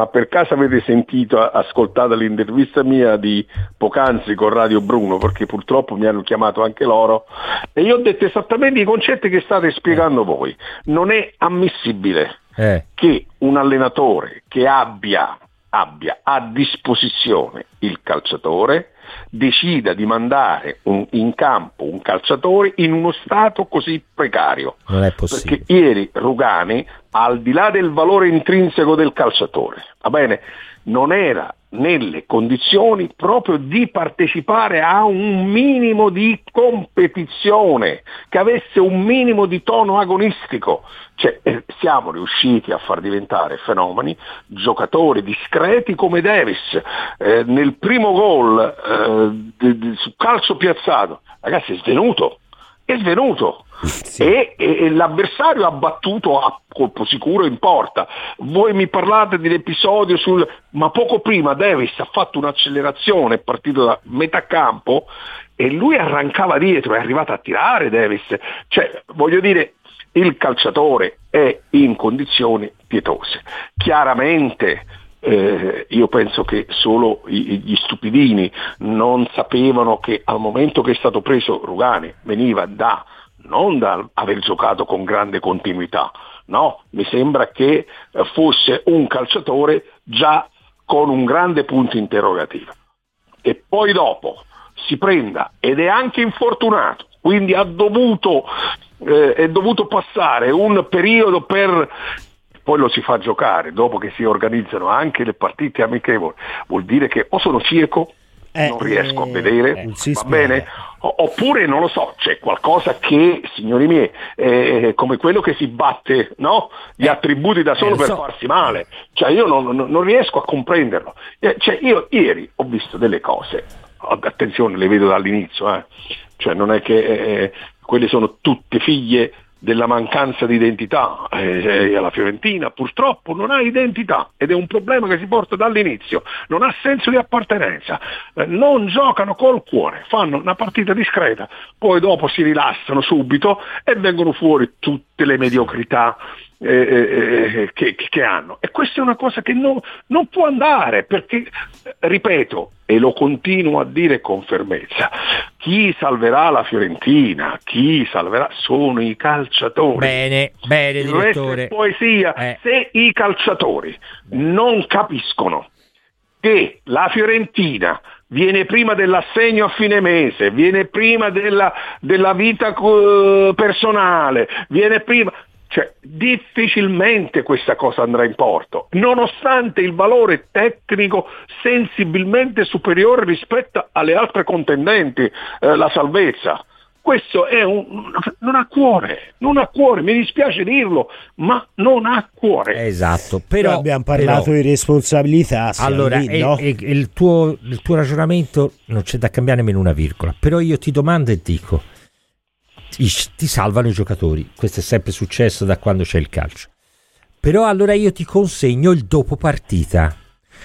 ma per caso avete sentito, ascoltato l'intervista mia di poc'anzi con Radio Bruno, perché purtroppo mi hanno chiamato anche loro, e io ho detto esattamente i concetti che state spiegando voi. Non è ammissibile che un allenatore che abbia a disposizione il calciatore decida di mandare in campo un calciatore in uno stato così precario. Non è possibile. Perché ieri Rugani, al di là del valore intrinseco del calciatore, va bene, non era nelle condizioni proprio di partecipare a un minimo di competizione, che avesse un minimo di tono agonistico. Cioè, siamo riusciti a far diventare fenomeni giocatori discreti come Davis. Nel primo gol su calcio piazzato, ragazzi, è svenuto. Sì. E l'avversario ha battuto a colpo sicuro in porta. Voi mi parlate dell'episodio ma poco prima Davis ha fatto un'accelerazione, è partito da metà campo e lui arrancava dietro, è arrivato a tirare Davis. Cioè, voglio dire, il calciatore è in condizioni pietose. Chiaramente io penso che solo gli stupidini non sapevano che al momento che è stato preso Rugani veniva non da aver giocato con grande continuità, no, mi sembra che fosse un calciatore già con un grande punto interrogativo, e poi dopo si prenda ed è anche infortunato, quindi è dovuto passare un periodo poi lo si fa giocare dopo che si organizzano anche le partite amichevoli. Vuol dire che o sono cieco, non riesco a vedere, va bene, oppure non lo so, c'è qualcosa che, signori miei, come quello che si batte, no? Gli attributi da solo per farsi male. Cioè io non riesco a comprenderlo. Cioè io ieri ho visto delle cose, attenzione, le vedo dall'inizio, cioè non è che quelle sono tutte figlie della mancanza di identità. La Fiorentina purtroppo non ha identità ed è un problema che si porta dall'inizio, non ha senso di appartenenza, non giocano col cuore, fanno una partita discreta, poi dopo si rilassano subito e vengono fuori tutte le mediocrità che hanno, e questa è una cosa che non può andare, perché, ripeto, e lo continuo a dire con fermezza, chi salverà la Fiorentina, sono i calciatori. Bene, il direttore. Resto è poesia. Se i calciatori non capiscono che la Fiorentina viene prima dell'assegno a fine mese, viene prima della vita personale, viene prima, cioè difficilmente questa cosa andrà in porto, nonostante il valore tecnico sensibilmente superiore rispetto alle altre contendenti, la salvezza. Questo è non ha cuore, mi dispiace dirlo, ma non ha cuore. Esatto, però abbiamo parlato di responsabilità. Allora, no? Il tuo ragionamento non c'è da cambiare nemmeno una virgola, però io ti domando e dico, ti salvano i giocatori, questo è sempre successo da quando c'è il calcio, però allora io ti consegno il dopo partita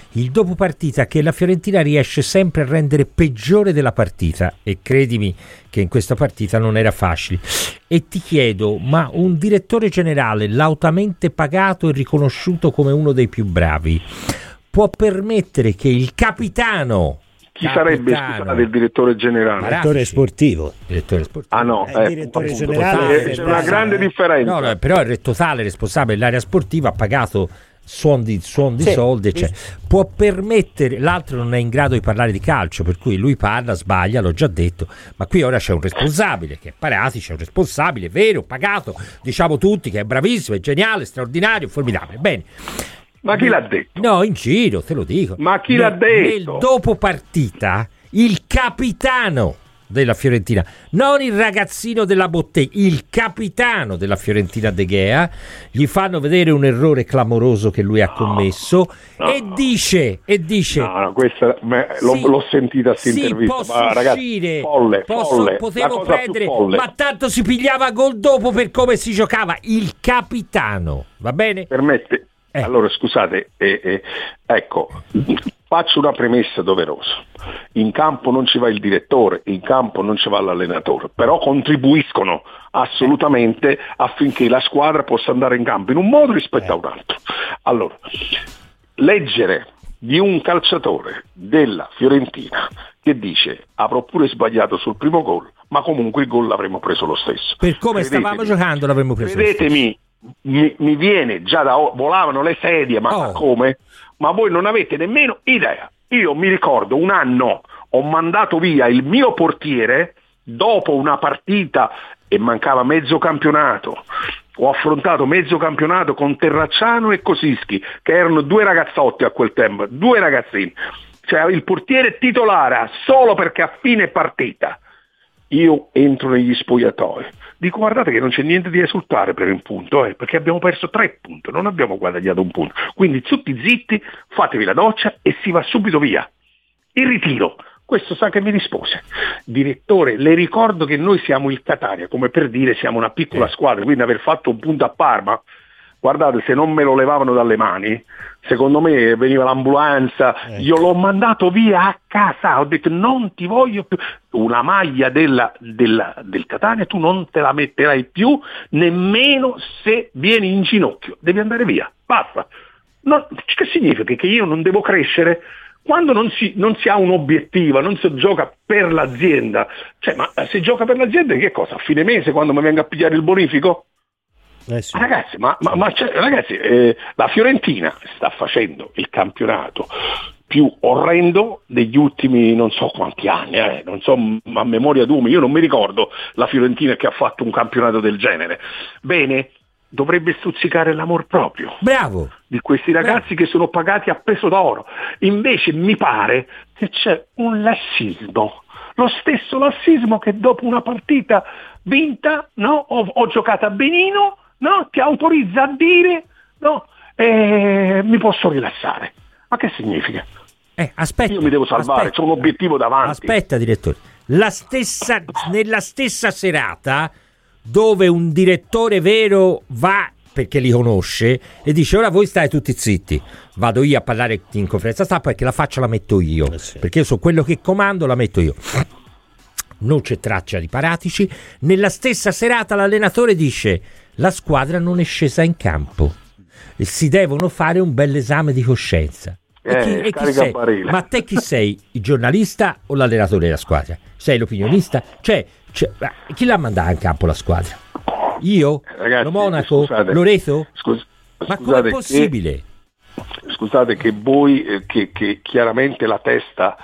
che la Fiorentina riesce sempre a rendere peggiore della partita, e credimi che in questa partita non era facile. E ti chiedo, ma un direttore generale lautamente pagato e riconosciuto come uno dei più bravi può permettere che il capitano sarebbe, scusate, il direttore generale? Direttore sportivo. Ah no, il direttore generale c'è una grande differenza. No, però il totale responsabile dell'area sportiva ha pagato suon di soldi, cioè, può permettere, l'altro non è in grado di parlare di calcio, per cui lui parla, sbaglia, l'ho già detto, ma qui ora c'è un responsabile che è Parati, c'è un responsabile vero, pagato, diciamo tutti che è bravissimo, è geniale, straordinario, formidabile, bene. Ma chi l'ha detto? No, in giro, te lo dico. Ma chi l'ha detto? Nel dopo partita, il capitano della Fiorentina, non il ragazzino della bottega, il capitano della Fiorentina De Gea, gli fanno vedere un errore clamoroso che lui ha commesso e dice no, questa l'ho sentita intervista, posso ma ragazzi, uscire, folle, potevo prendere, ma tanto si pigliava gol dopo per come si giocava. Il capitano, va bene? Permette. Allora scusate, ecco, faccio una premessa doverosa. In campo non ci va il direttore, in campo non ci va l'allenatore, però contribuiscono assolutamente affinché la squadra possa andare in campo in un modo rispetto a un altro. Allora, leggere di un calciatore della Fiorentina che dice avrò pure sbagliato sul primo gol, ma comunque il gol l'avremmo preso lo stesso. Per come stavamo giocando l'avremmo preso lo stesso. Credetemi, mi viene già volavano le sedie, ma come? Ma voi non avete nemmeno idea. Io mi ricordo un anno ho mandato via il mio portiere dopo una partita e mancava mezzo campionato. Ho affrontato mezzo campionato con Terracciano e Kosischi, che erano 2 ragazzotti a quel tempo, 2 ragazzini. Cioè il portiere titolare solo perché a fine partita io entro negli spogliatoi, dico guardate che non c'è niente di esultare per un punto, perché abbiamo perso 3 punti, non abbiamo guadagnato un punto, quindi tutti zitti, fatevi la doccia e si va subito via. Il ritiro. Questo sa che mi rispose: direttore, le ricordo che noi siamo il Catania, come per dire siamo una piccola squadra, quindi aver fatto un punto a Parma, guardate, se non me lo levavano dalle mani, secondo me veniva l'ambulanza, io l'ho mandato via a casa, ho detto non ti voglio più, una maglia del Catania tu non te la metterai più, nemmeno se vieni in ginocchio, devi andare via, basta. No, che significa? Che io non devo crescere? Quando non si ha un obiettivo, non si gioca per l'azienda, cioè, ma si gioca per l'azienda che cosa? A fine mese quando mi venga a pigliare il bonifico? Sì. Ragazzi, ragazzi, la Fiorentina sta facendo il campionato più orrendo degli ultimi non so quanti anni, non so a memoria d'uomo, io non mi ricordo la Fiorentina che ha fatto un campionato del genere. Bene, dovrebbe stuzzicare l'amor proprio. Bravo! Di questi ragazzi che sono pagati a peso d'oro. Invece mi pare che c'è un lassismo, lo stesso lassismo che dopo una partita vinta, no, ho giocato a benino, no, ti autorizza a dire, no, mi posso rilassare. Ma che significa? Aspetta, io mi devo salvare, c'ho un obiettivo davanti. Aspetta, direttore. Nella stessa serata dove un direttore vero va, perché li conosce, e dice ora voi state tutti zitti, vado io a parlare in conferenza stampa perché la faccia la metto io, perché io so quello che comando, la metto io. Non c'è traccia di Paratici. Nella stessa serata l'allenatore dice la squadra non è scesa in campo e si devono fare un bel esame di coscienza. E chi sei? Ma te chi sei? Il giornalista o l'allenatore della squadra? Sei l'opinionista? Cioè, chi l'ha mandata in campo la squadra? Io? Ragazzi, lo Monaco? Loreto? Ma com'è possibile? Scusate che voi, che chiaramente la testa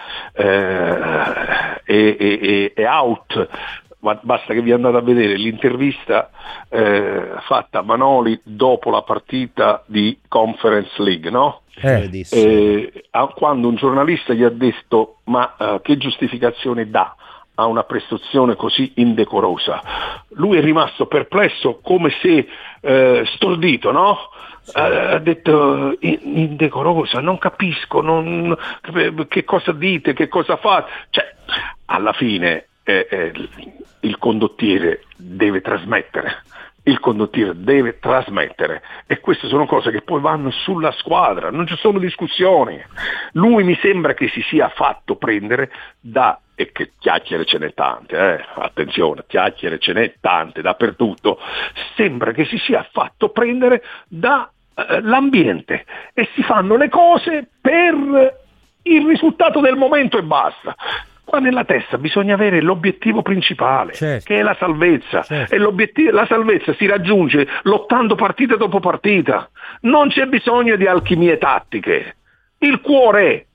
è out, ma basta che vi andate a vedere l'intervista fatta a Manoli dopo la partita di Conference League, no? Quando un giornalista gli ha detto ma che giustificazione dà a una prestazione così indecorosa, lui è rimasto perplesso, come se stordito, no? Ha detto indecorosa, non capisco, che cosa dite, che cosa fate, cioè alla fine il condottiere deve trasmettere. Il condottiere deve trasmettere e queste sono cose che poi vanno sulla squadra, non ci sono discussioni. Lui mi sembra che si sia fatto prendere e che chiacchiere ce n'è tante, attenzione, chiacchiere ce n'è tante dappertutto, sembra che si sia fatto prendere dall'ambiente e si fanno le cose per il risultato del momento e basta. Qua nella testa bisogna avere l'obiettivo principale, certo, che è la salvezza, certo. E la salvezza si raggiunge lottando partita dopo partita, non c'è bisogno di alchimie tattiche, il cuore,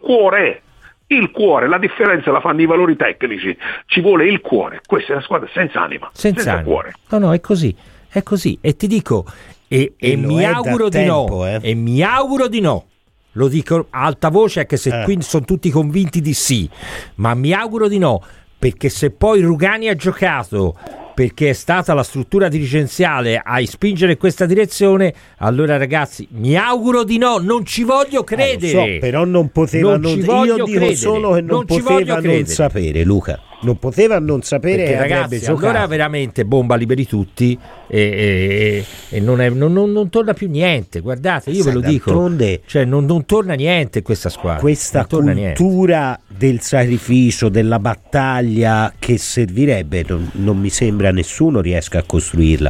la differenza la fanno i valori tecnici, ci vuole il cuore, questa è una squadra senza anima, senza cuore. No, è così, e ti dico, e mi auguro di no, e mi auguro di no. Lo dico a alta voce anche se qui sono tutti convinti di sì, ma mi auguro di no, perché se poi Rugani ha giocato perché è stata la struttura dirigenziale a spingere in questa direzione, allora ragazzi mi auguro di no, non ci voglio credere. Però non poteva io dico solo che non poteva non sapere, Luca. Non poteva non sapere, perché ragazzi allora veramente bomba liberi tutti e non torna più niente, guardate, io ve lo dico, cioè non torna niente questa squadra, questa cultura del sacrificio, della battaglia che servirebbe, non mi sembra nessuno riesca a costruirla,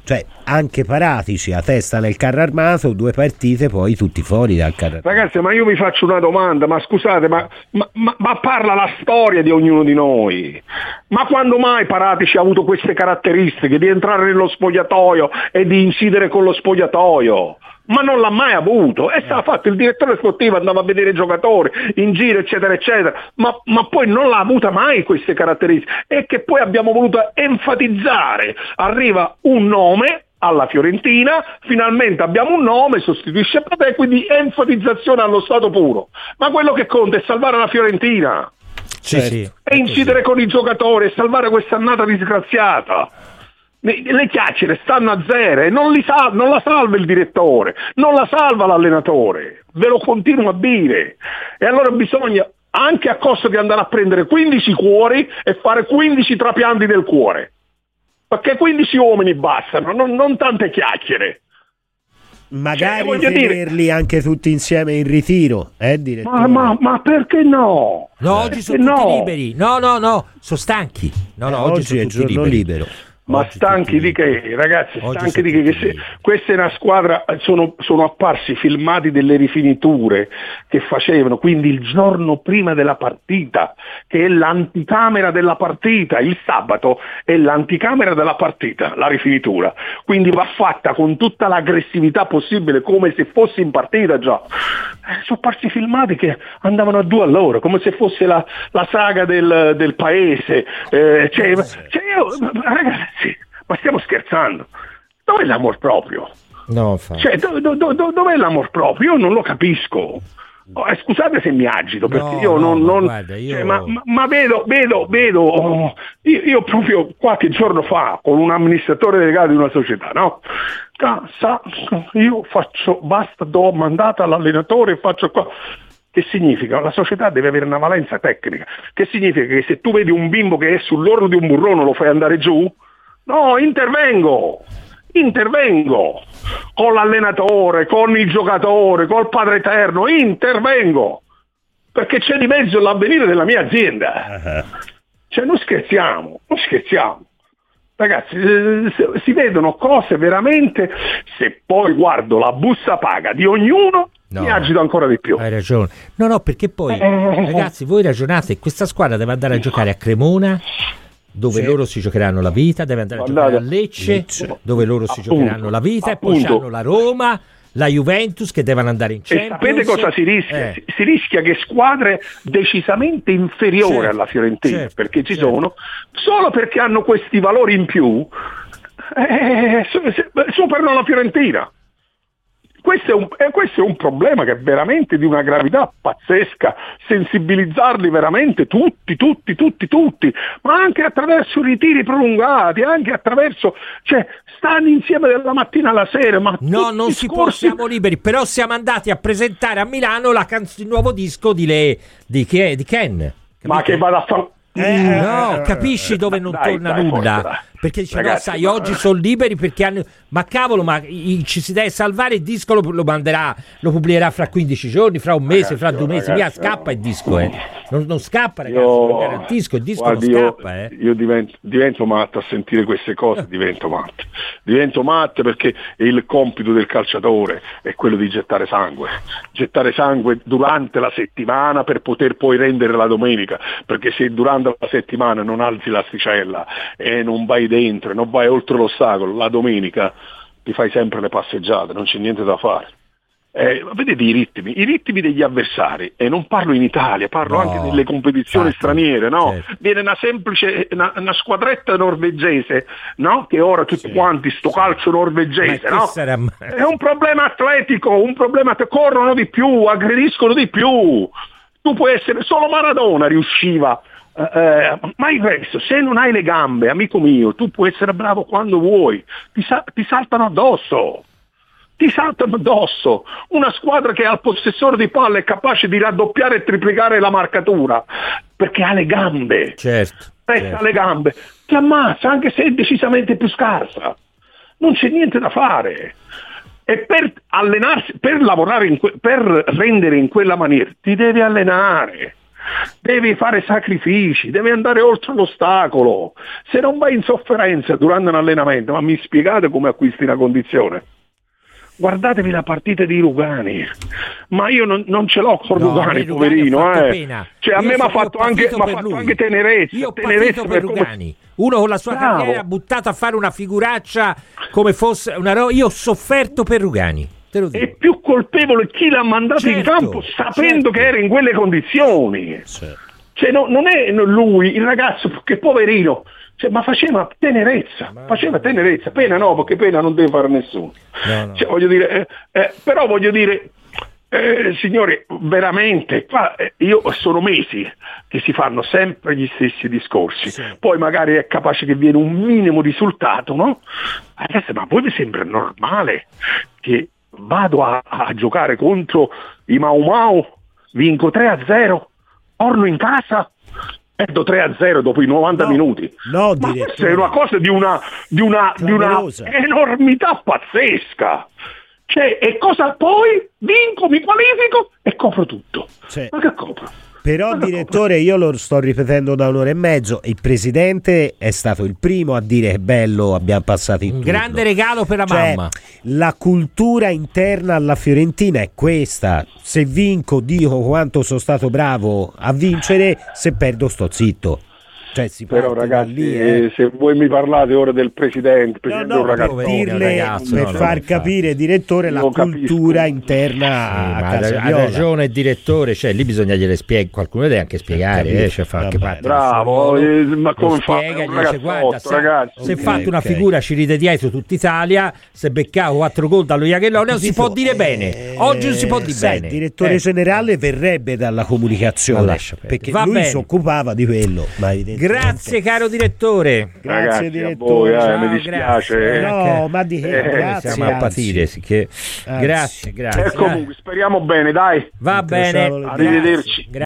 Cioè, anche Paratici a testa nel carro armato, 2 partite poi tutti fuori dal carro armato. Ragazzi, ma io vi faccio una domanda, ma scusate, ma parla la storia di ognuno di noi. Ma quando mai Paratici ha avuto queste caratteristiche di entrare nello spogliatoio e di incidere con lo spogliatoio? Ma non l'ha mai avuto, e stava fatto il direttore sportivo, andava a vedere i giocatori in giro, eccetera eccetera, ma poi non l'ha avuta mai queste caratteristiche, e che poi abbiamo voluto enfatizzare. Arriva un nome alla Fiorentina, finalmente abbiamo un nome, sostituisce Paté, quindi enfatizzazione allo stato puro. Ma quello che conta è salvare la Fiorentina, sì, e incidere con i giocatori e salvare questa annata disgraziata. Le chiacchiere stanno a zero e non la salva il direttore, non la salva l'allenatore, ve lo continuo a dire. E allora bisogna, anche a costo di andare a prendere 15 cuori e fare 15 trapianti del cuore, perché 15 uomini bastano, non tante chiacchiere. Magari tenerli anche tutti insieme in ritiro, direttore? Ma perché no? No, oggi sono tutti liberi. No, sono stanchi. No, oggi è sono tutti giorno libero. Ma stanchi di che, ragazzi? Stanchi di che? Questa è una squadra, sono apparsi filmati delle rifiniture che facevano, quindi il giorno prima della partita, che è l'anticamera della partita, il sabato è l'anticamera della partita, la rifinitura, quindi va fatta con tutta l'aggressività possibile, come se fosse in partita già. Sono apparsi filmati che andavano a 2 all'ora, come se fosse la saga del paese, ragazzi, ma stiamo scherzando? Dov'è l'amor proprio? No, dov'è l'amor proprio? Io non lo capisco. Scusate se mi agito, perché ma vedo io proprio qualche giorno fa con un amministratore delegato di una società, no? Io do mandata all'allenatore e faccio qua. Che significa? La società deve avere una valenza tecnica. Che significa? Che se tu vedi un bimbo che è sull'orlo di un burrone lo fai andare giù? No, intervengo con l'allenatore, con il giocatore, col Padre Eterno, intervengo, perché c'è di mezzo l'avvenire della mia azienda. Cioè non scherziamo. Ragazzi, si vedono cose veramente, se poi guardo la busta paga di ognuno, mi agito ancora di più. Hai ragione. No, perché poi, ragazzi, voi ragionate, questa squadra deve andare a giocare a Cremona, dove loro si giocheranno la vita, deve andare a giocare a Lecce, dove loro si giocheranno la vita, e poi c'hanno la Roma, la Juventus che devono andare in Champions. E sapete cosa si rischia? Si rischia che squadre decisamente inferiori alla Fiorentina, perché ci sono, solo perché hanno questi valori in più, superano la Fiorentina. Questo è un problema che è veramente di una gravità pazzesca, sensibilizzarli veramente tutti, ma anche attraverso ritiri prolungati, anche attraverso, stanno insieme dalla mattina alla sera. Ma no, non si può, siamo liberi, però siamo andati a presentare a Milano il nuovo disco di Ken. Capito? Ma che vada a fare... no, capisci dove non torna nulla? Perché dice, ragazzi, no, sai, oggi sono liberi perché hanno... Ma cavolo, ci si deve salvare, il disco lo pubblicherà fra 15 giorni, fra un mese, fra 2 mesi. Via, scappa il disco, non scappa, ragazzi, lo garantisco, il disco non scappa. Io divento matto a sentire queste cose, divento matto perché il compito del calciatore è quello di gettare sangue durante la settimana per poter poi rendere la domenica, perché se durante la settimana non alzi l'asticella e non vai dentro, non vai oltre l'ostacolo, la domenica ti fai sempre le passeggiate, non c'è niente da fare. Vedete i ritmi degli avversari, e non parlo in Italia, parlo anche nelle competizioni straniere, no? Certo. Viene una squadretta norvegese, no? Che ora tutti quanti sto calcio norvegese, no? È un problema atletico, corrono di più, aggrediscono di più. Tu puoi essere, solo Maradona riusciva, ma il resto, se non hai le gambe, amico mio, tu puoi essere bravo quando vuoi, ti saltano addosso. Una squadra che al possessore di palla è capace di raddoppiare e triplicare la marcatura perché ha le gambe, presta le gambe, ti ammazza anche se è decisamente più scarsa, non c'è niente da fare. E per allenarsi, per lavorare per rendere in quella maniera ti devi allenare, devi fare sacrifici, devi andare oltre l'ostacolo. Se non vai in sofferenza durante un allenamento, ma mi spiegate come acquisti una condizione? Guardatevi la partita di Rugani, ma io non ce l'ho con Rugani, poverino. Cioè, a me mi ha fatto anche tenerezza. Io ho patito per Rugani. Uno con la sua carriera buttato a fare una figuraccia come fosse una roba. Io ho sofferto per Rugani. È più colpevole chi l'ha mandato in campo sapendo che era in quelle condizioni. Cioè, non è lui, il ragazzo, che poverino. Cioè, ma faceva tenerezza, pena no, perché pena non deve fare nessuno. No. Cioè, voglio dire, però voglio dire, signori, veramente, qua io sono mesi che si fanno sempre gli stessi discorsi, poi magari è capace che viene un minimo risultato, no? Adesso, ma voi vi sembra normale che vado a giocare contro i Mau Mau, vinco 3-0, torno in casa, perdo 3-0 dopo i 90 minuti. No, ma questa è una cosa di una enormità pazzesca. Cioè, e cosa poi? Vinco, mi qualifico e copro tutto. Ma che copro? Però, direttore, io lo sto ripetendo da un'ora e mezzo. Il presidente è stato il primo a dire che bello, abbiamo passato il turno. Un grande regalo per la mamma. La cultura interna alla Fiorentina è questa: se vinco dico quanto sono stato bravo a vincere, se perdo sto zitto. Cioè, però ragazzi, se voi mi parlate ora del presidente è un ragazzo, per far capire, direttore, la cultura interna a casa ha ragione il direttore, cioè lì bisogna gliele spiegare, qualcuno deve anche spiegare, cioè fa anche parte. Bravo, ma come spiega, dice, guarda, se fatto una figura ci ride dietro tutta Italia, se beccavo 4 gol dallo Jagelloneo si può dire bene, oggi non si può dire bene. Il direttore generale verrebbe dalla comunicazione, perché lui si occupava di quello, ma grazie caro direttore. Grazie, ragazzi, direttore. A voi, mi dispiace. No, ma di che? Grazie, siamo a patire. Grazie. Comunque speriamo bene, dai. Va bene. Arrivederci.